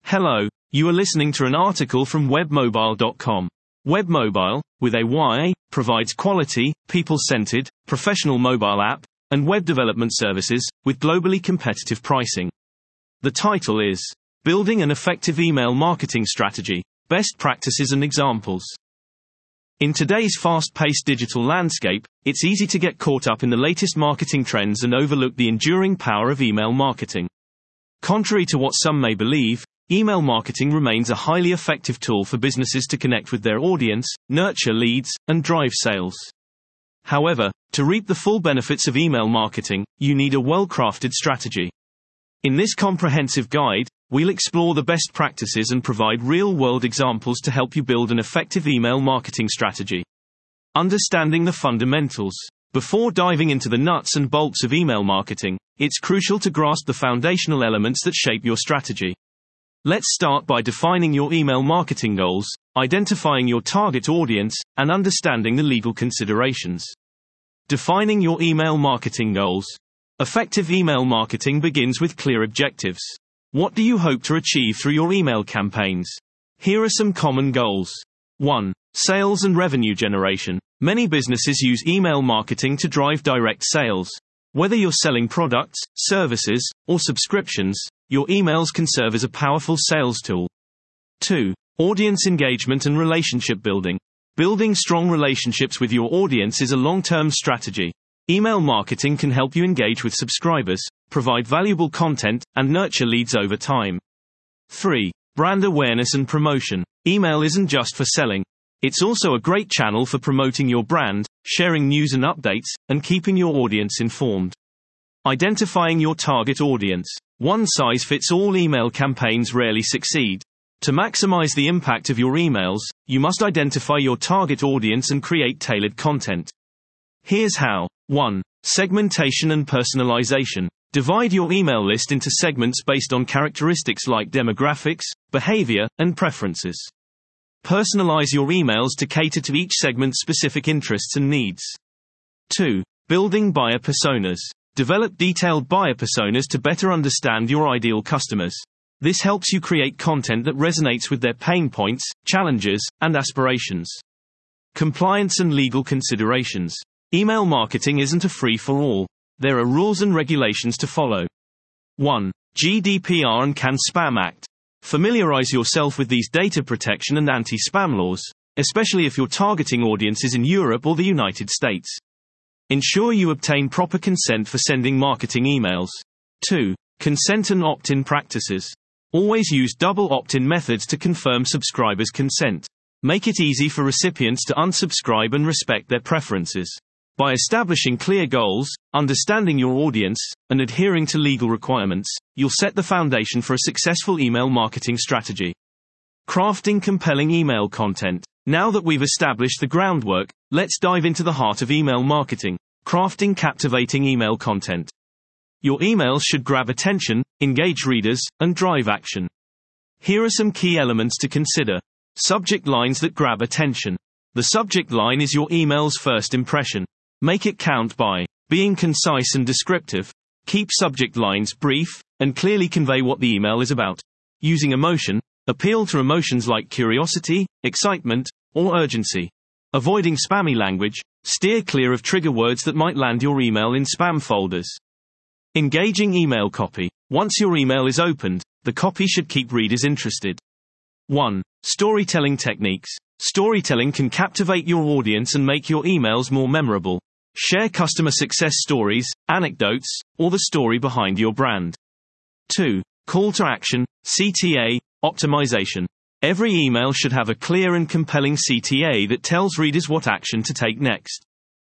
Hello, you are listening to an article from webmobile.com. Webmobile, with a Y, provides quality, people-centered, professional mobile app and web development services with globally competitive pricing. The title is Building an Effective Email Marketing Strategy: Best Practices and Examples. In today's fast-paced digital landscape, it's easy to get caught up in the latest marketing trends and overlook the enduring power of email marketing. Contrary to what some may believe, email marketing remains a highly effective tool for businesses to connect with their audience, nurture leads, and drive sales. However, to reap the full benefits of email marketing, you need a well-crafted strategy. In this comprehensive guide, we'll explore the best practices and provide real-world examples to help you build an effective email marketing strategy. Understanding the fundamentals. Before diving into the nuts and bolts of email marketing, it's crucial to grasp the foundational elements that shape your strategy. Let's start by defining your email marketing goals, identifying your target audience, and understanding the legal considerations. Defining your email marketing goals. Effective email marketing begins with clear objectives. What do you hope to achieve through your email campaigns? Here are some common goals. 1. Sales and revenue generation. Many businesses use email marketing to drive direct sales. Whether you're selling products, services, or subscriptions, your emails can serve as a powerful sales tool. 2. Audience engagement and relationship building. Building strong relationships with your audience is a long-term strategy. Email marketing can help you engage with subscribers, provide valuable content, and nurture leads over time. 3. Brand awareness and promotion. Email isn't just for selling. It's also a great channel for promoting your brand, sharing news and updates, and keeping your audience informed. Identifying your target audience. One-size-fits-all email campaigns rarely succeed. To maximize the impact of your emails, you must identify your target audience and create tailored content. Here's how. 1. Segmentation and personalization. Divide your email list into segments based on characteristics like demographics, behavior, and preferences. Personalize your emails to cater to each segment's specific interests and needs. 2. Building buyer personas. Develop detailed buyer personas to better understand your ideal customers. This helps you create content that resonates with their pain points, challenges, and aspirations. Compliance and legal considerations. Email marketing isn't a free-for-all. There are rules and regulations to follow. 1. GDPR and CAN-SPAM Act. Familiarize yourself with these data protection and anti-spam laws, especially if your targeting audience is in Europe or the United States. Ensure you obtain proper consent for sending marketing emails. 2. Consent and opt-in practices. Always use double opt-in methods to confirm subscribers' consent. Make it easy for recipients to unsubscribe and respect their preferences. By establishing clear goals, understanding your audience, and adhering to legal requirements, you'll set the foundation for a successful email marketing strategy. Crafting compelling email content. Now that we've established the groundwork, let's dive into the heart of email marketing: crafting captivating email content. Your emails should grab attention, engage readers, and drive action. Here are some key elements to consider. Subject lines that grab attention. The subject line is your email's first impression. Make it count by being concise and descriptive. Keep subject lines brief, and clearly convey what the email is about. Using emotion. Appeal to emotions like curiosity, excitement, or urgency. Avoiding spammy language. Steer clear of trigger words that might land your email in spam folders. Engaging email copy. Once your email is opened, the copy should keep readers interested. 1. Storytelling techniques. Storytelling can captivate your audience and make your emails more memorable. Share customer success stories, anecdotes, or the story behind your brand. 2. Call to action, CTA, optimization. Every email should have a clear and compelling CTA that tells readers what action to take next.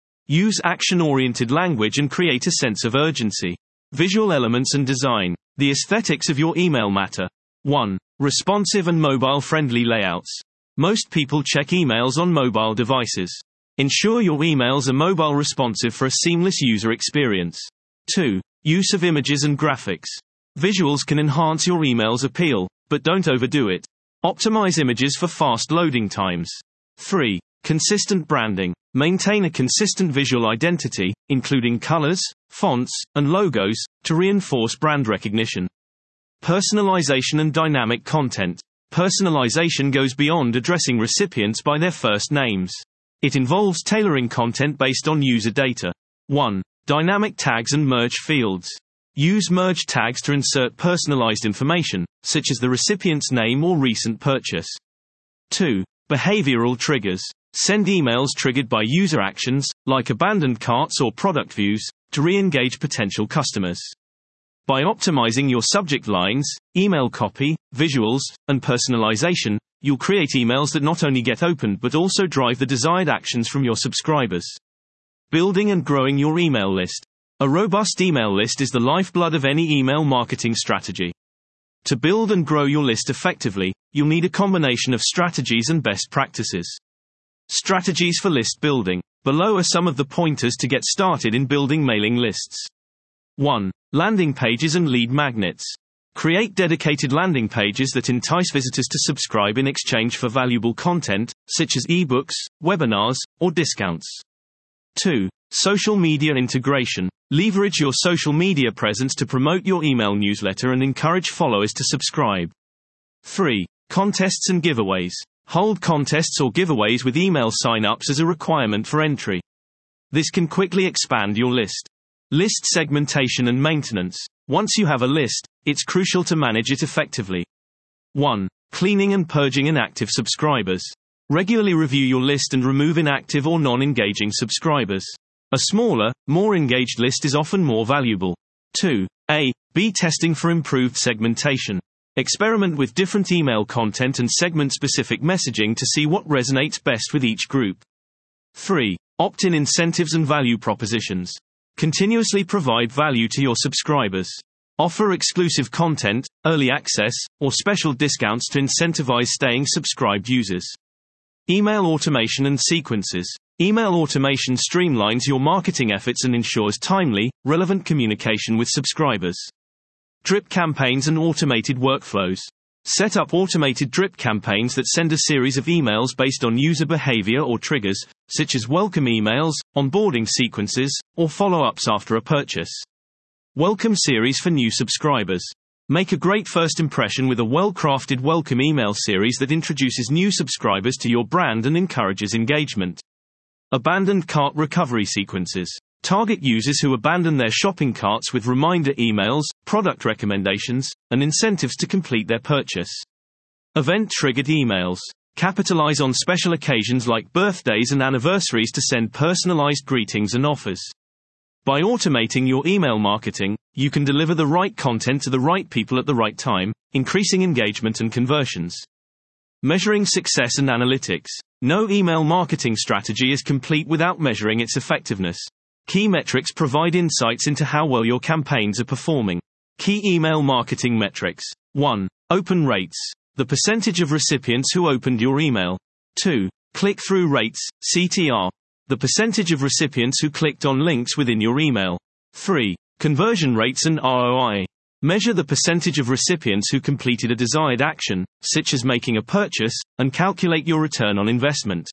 Use action-oriented language and create a sense of urgency. Visual elements and design. The aesthetics of your email matter. 1. Responsive and mobile-friendly layouts. Most people check emails on mobile devices. Ensure your emails are mobile responsive for a seamless user experience. 2. Use of images and graphics. Visuals can enhance your email's appeal, but don't overdo it. Optimize images for fast loading times. 3. Consistent branding. Maintain a consistent visual identity, including colors, fonts, and logos, to reinforce brand recognition. Personalization and dynamic content. Personalization goes beyond addressing recipients by their first names. It involves tailoring content based on user data. 1. Dynamic tags and merge fields. Use merge tags to insert personalized information, such as the recipient's name or recent purchase. 2. Behavioral triggers. Send emails triggered by user actions, like abandoned carts or product views, to re-engage potential customers. By optimizing your subject lines, email copy, visuals, and personalization, you'll create emails that not only get opened but also drive the desired actions from your subscribers. Building and growing your email list. A robust email list is the lifeblood of any email marketing strategy. To build and grow your list effectively, you'll need a combination of strategies and best practices. Strategies for list building. Below are some of the pointers to get started in building mailing lists. 1. Landing pages and lead magnets. Create dedicated landing pages that entice visitors to subscribe in exchange for valuable content, such as ebooks, webinars, or discounts. 2. Social media integration. Leverage your social media presence to promote your email newsletter and encourage followers to subscribe. 3. Contests and giveaways. Hold contests or giveaways with email sign-ups as a requirement for entry. This can quickly expand your list. List segmentation and maintenance. Once you have a list, it's crucial to manage it effectively. 1. Cleaning and purging inactive subscribers. Regularly review your list and remove inactive or non-engaging subscribers. A smaller, more engaged list is often more valuable. 2. A/B testing for improved segmentation. Experiment with different email content and segment-specific messaging to see what resonates best with each group. 3. Opt-in incentives and value propositions. Continuously provide value to your subscribers. Offer exclusive content, early access, or special discounts to incentivize staying subscribed users. Email automation and sequences. Email automation streamlines your marketing efforts and ensures timely, relevant communication with subscribers. Drip campaigns and automated workflows. Set up automated drip campaigns that send a series of emails based on user behavior or triggers, such as welcome emails, onboarding sequences, or follow-ups after a purchase. Welcome series for new subscribers. Make a great first impression with a well-crafted welcome email series that introduces new subscribers to your brand and encourages engagement. Abandoned cart recovery sequences. Target users who abandon their shopping carts with reminder emails, product recommendations, and incentives to complete their purchase. Event-triggered emails. Capitalize on special occasions like birthdays and anniversaries to send personalized greetings and offers. By automating your email marketing, you can deliver the right content to the right people at the right time, increasing engagement and conversions. Measuring success and analytics. No email marketing strategy is complete without measuring its effectiveness. Key metrics provide insights into how well your campaigns are performing. Key email marketing metrics. 1. Open rates. The percentage of recipients who opened your email. 2. Click-through rates, CTR. The percentage of recipients who clicked on links within your email. 3. Conversion rates and ROI. Measure the percentage of recipients who completed a desired action, such as making a purchase, and calculate your return on investment.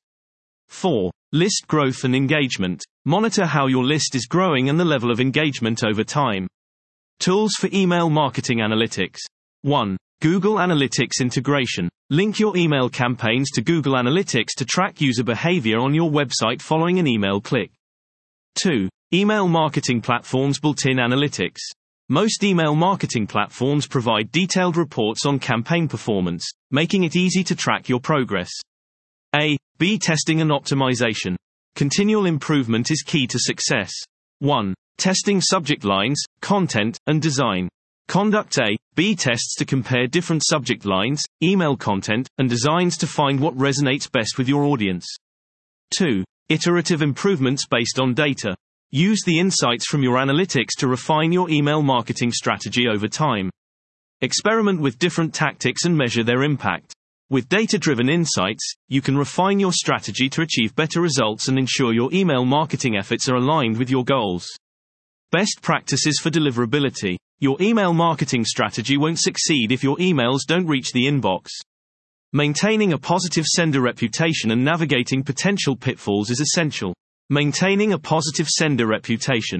4. List growth and engagement. Monitor how your list is growing and the level of engagement over time. Tools for email marketing analytics. 1. Google Analytics integration. Link your email campaigns to Google Analytics to track user behavior on your website following an email click. 2. Email marketing platforms built-in analytics. Most email marketing platforms provide detailed reports on campaign performance, making it easy to track your progress. A/B testing and optimization. Continual improvement is key to success. 1. Testing subject lines, content, and design. Conduct A/B tests to compare different subject lines, email content, and designs to find what resonates best with your audience. 2. Iterative improvements based on data. Use the insights from your analytics to refine your email marketing strategy over time. Experiment with different tactics and measure their impact. With data-driven insights, you can refine your strategy to achieve better results and ensure your email marketing efforts are aligned with your goals. Best practices for deliverability. Your email marketing strategy won't succeed if your emails don't reach the inbox. Maintaining a positive sender reputation and navigating potential pitfalls is essential. Maintaining a positive sender reputation.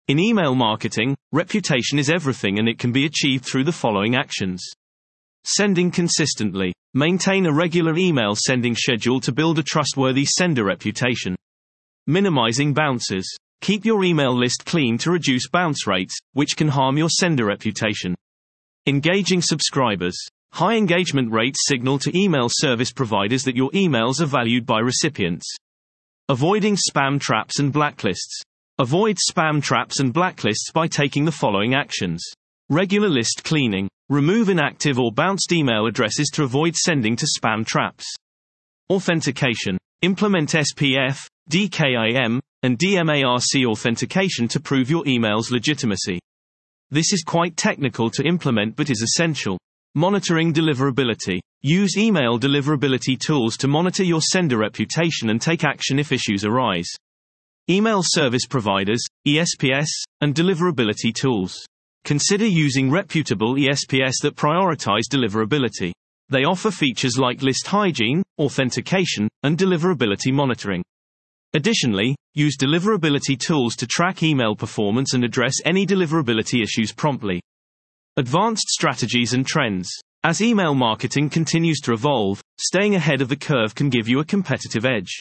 In email marketing, reputation is everything, and it can be achieved through the following actions. Sending consistently. Maintain a regular email sending schedule to build a trustworthy sender reputation. Minimizing bounces. Keep your email list clean to reduce bounce rates, which can harm your sender reputation. Engaging subscribers. High engagement rates signal to email service providers that your emails are valued by recipients. Avoiding spam traps and blacklists. Avoid spam traps and blacklists by taking the following actions. Regular list cleaning. Remove inactive or bounced email addresses to avoid sending to spam traps. Authentication. Implement SPF, DKIM, and DMARC authentication to prove your email's legitimacy. This is quite technical to implement but is essential. Monitoring deliverability. Use email deliverability tools to monitor your sender reputation and take action if issues arise. Email service providers, ESPS, and deliverability tools. Consider using reputable ESPS that prioritize deliverability. They offer features like list hygiene, authentication, and deliverability monitoring. Additionally, use deliverability tools to track email performance and address any deliverability issues promptly. Advanced strategies and trends. As email marketing continues to evolve, staying ahead of the curve can give you a competitive edge.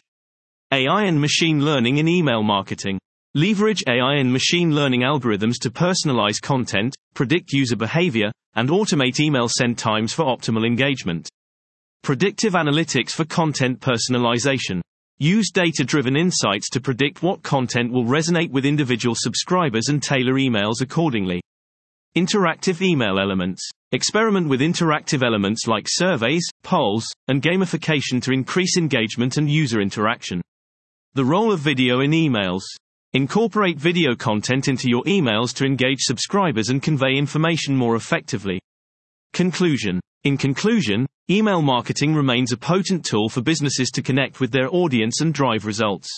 AI and machine learning in email marketing. Leverage AI and machine learning algorithms to personalize content, predict user behavior, and automate email send times for optimal engagement. Predictive analytics for content personalization. Use data-driven insights to predict what content will resonate with individual subscribers and tailor emails accordingly. Interactive email elements. Experiment with interactive elements like surveys, polls, and gamification to increase engagement and user interaction. The role of video in emails. Incorporate video content into your emails to engage subscribers and convey information more effectively. Conclusion. In conclusion, email marketing remains a potent tool for businesses to connect with their audience and drive results.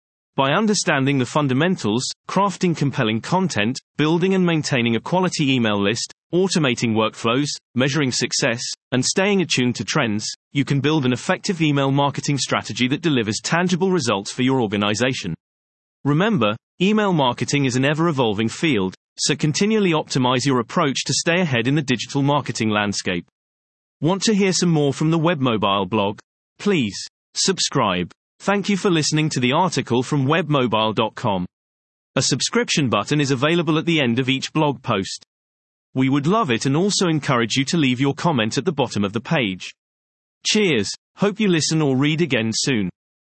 By understanding the fundamentals, crafting compelling content, building and maintaining a quality email list, automating workflows, measuring success, and staying attuned to trends, you can build an effective email marketing strategy that delivers tangible results for your organization. Remember, email marketing is an ever-evolving field, so continually optimize your approach to stay ahead in the digital marketing landscape. Want to hear some more from the WebMobile blog? Please subscribe. Thank you for listening to the article from webmobile.com. A subscription button is available at the end of each blog post. We would love it and also encourage you to leave your comment at the bottom of the page. Cheers, hope you listen or read again soon.